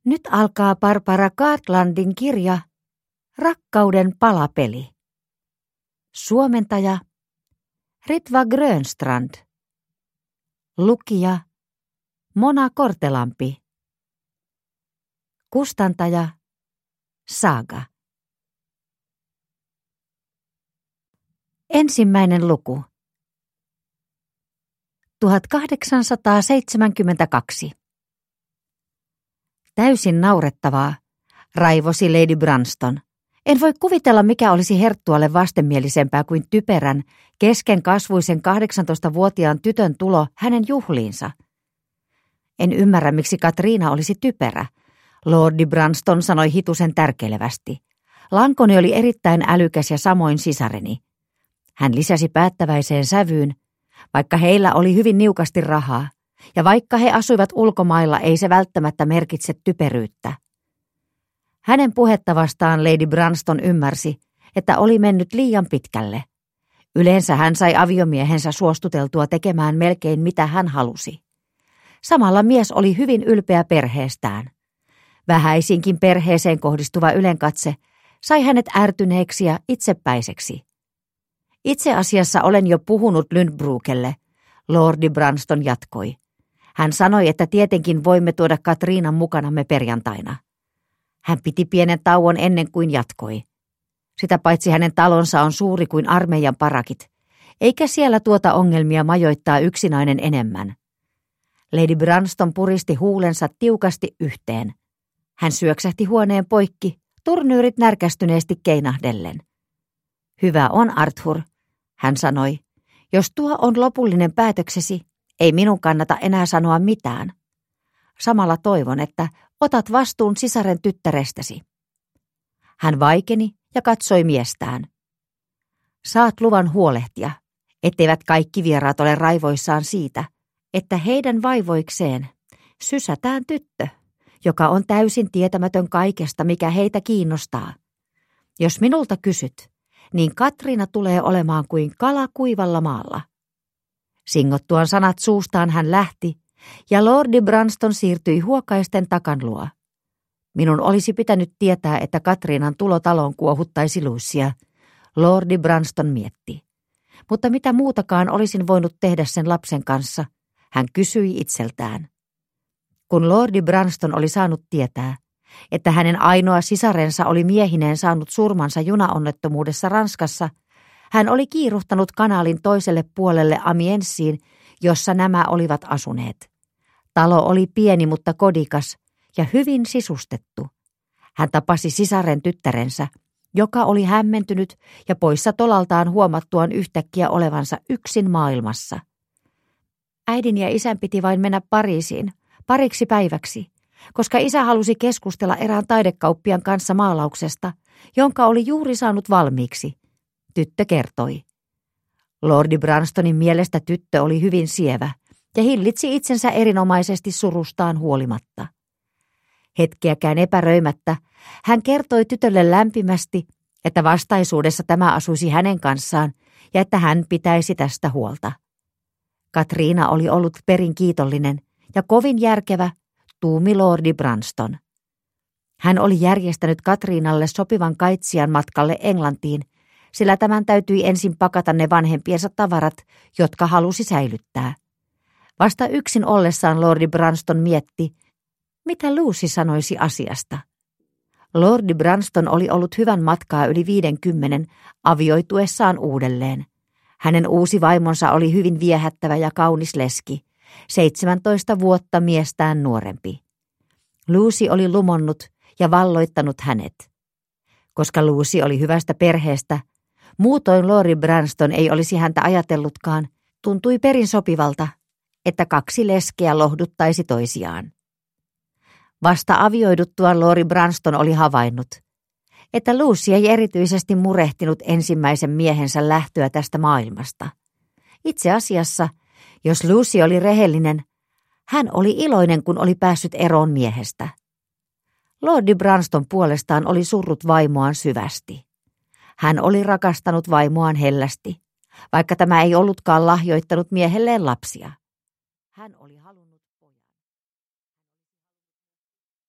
Nyt alkaa Barbara Cartlandin kirja Rakkauden palapeli. Suomentaja Ritva Grönstrand. Lukija Mona Kortelampi. Kustantaja Saga. Ensimmäinen luku. 1872. Täysin naurettavaa, raivosi Lady Branston. En voi kuvitella, mikä olisi Herttualle vastenmielisempää kuin typerän, keskenkasvuisen 18-vuotiaan tytön tulo hänen juhliinsa. En ymmärrä, miksi Katriina olisi typerä, Lordi Branston sanoi hitusen tärkeilevästi. Lankoni oli erittäin älykäs ja samoin sisareni. Hän lisäsi päättäväiseen sävyyn, vaikka heillä oli hyvin niukasti rahaa, ja vaikka he asuivat ulkomailla, ei se välttämättä merkitse typeryyttä. Hänen puhetta vastaan Lady Branston ymmärsi, että oli mennyt liian pitkälle. Yleensä hän sai aviomiehensä suostuteltua tekemään melkein mitä hän halusi. Samalla mies oli hyvin ylpeä perheestään. Vähäisinkin perheeseen kohdistuva ylenkatse sai hänet ärtyneeksi ja itsepäiseksi. Itse asiassa olen jo puhunut Lynbrookelle, Lordi Branston jatkoi. Hän sanoi, että tietenkin voimme tuoda Katriinan mukanamme perjantaina. Hän piti pienen tauon ennen kuin jatkoi. Sitä paitsi hänen talonsa on suuri kuin armeijan parakit, eikä siellä tuota ongelmia majoittaa yksinäinen enemmän. Lady Branston puristi huulensa tiukasti yhteen. Hän syöksähti huoneen poikki, turnyyrit närkästyneesti keinahdellen. Hyvä on, Arthur, hän sanoi. Jos tuo on lopullinen päätöksesi, ei minun kannata enää sanoa mitään. Samalla toivon, että otat vastuun sisaren tyttärestäsi. Hän vaikeni ja katsoi miestään. Saat luvan huolehtia, etteivät kaikki vieraat ole raivoissaan siitä, että heidän vaivoikseen sysätään tyttö, joka on täysin tietämätön kaikesta, mikä heitä kiinnostaa. Jos minulta kysyt, niin Katriina tulee olemaan kuin kala kuivalla maalla. Singottuaan sanat suustaan hän lähti, ja Lordi Branston siirtyi huokaisten takan luo. Minun olisi pitänyt tietää, että Katriinan tulo taloon kuohuttaisi Lucya, Lordi Branston mietti. Mutta mitä muutakaan olisin voinut tehdä sen lapsen kanssa, hän kysyi itseltään. Kun Lordi Branston oli saanut tietää, että hänen ainoa sisarensa oli miehineen saanut surmansa junaonnettomuudessa Ranskassa, hän oli kiiruhtanut kanaalin toiselle puolelle Amiensiin, jossa nämä olivat asuneet. Talo oli pieni, mutta kodikas ja hyvin sisustettu. Hän tapasi sisaren tyttärensä, joka oli hämmentynyt ja poissa tolaltaan huomattuaan yhtäkkiä olevansa yksin maailmassa. Äidin ja isän piti vain mennä Pariisiin, pariksi päiväksi, koska isä halusi keskustella erään taidekauppian kanssa maalauksesta, jonka oli juuri saanut valmiiksi, tyttö kertoi. Lordi Branstonin mielestä tyttö oli hyvin sievä ja hillitsi itsensä erinomaisesti surustaan huolimatta. Hetkeäkään epäröimättä hän kertoi tytölle lämpimästi, että vastaisuudessa tämä asuisi hänen kanssaan ja että hän pitäisi tästä huolta. Katriina oli ollut perin kiitollinen ja kovin järkevä, tuumi Lordi Branston. Hän oli järjestänyt Katriinalle sopivan kaitsijan matkalle Englantiin, sillä tämän täytyi ensin pakata ne vanhempiensa tavarat, jotka halusi säilyttää. Vasta yksin ollessaan Lordi Branston mietti, mitä Lucy sanoisi asiasta. Lordi Branston oli ollut hyvän matkaa yli 50 avioituessaan uudelleen. Hänen uusi vaimonsa oli hyvin viehättävä ja kaunis leski, 17 vuotta miestään nuorempi. Lucy oli lumonnut ja valloittanut hänet. Koska Lucy oli hyvästä perheestä, muutoin Lordi Branston ei olisi häntä ajatellutkaan, tuntui perin sopivalta, että kaksi leskeä lohduttaisi toisiaan. Vasta avioiduttuaan Lordi Branston oli havainnut, että Lucy ei erityisesti murehtinut ensimmäisen miehensä lähtöä tästä maailmasta. Itse asiassa, jos Lucy oli rehellinen, hän oli iloinen, kun oli päässyt eroon miehestä. Lordi Branston puolestaan oli surrut vaimoaan syvästi. Hän oli rakastanut vaimoaan hellästi, vaikka tämä ei ollutkaan lahjoittanut miehelleen lapsia. Hän oli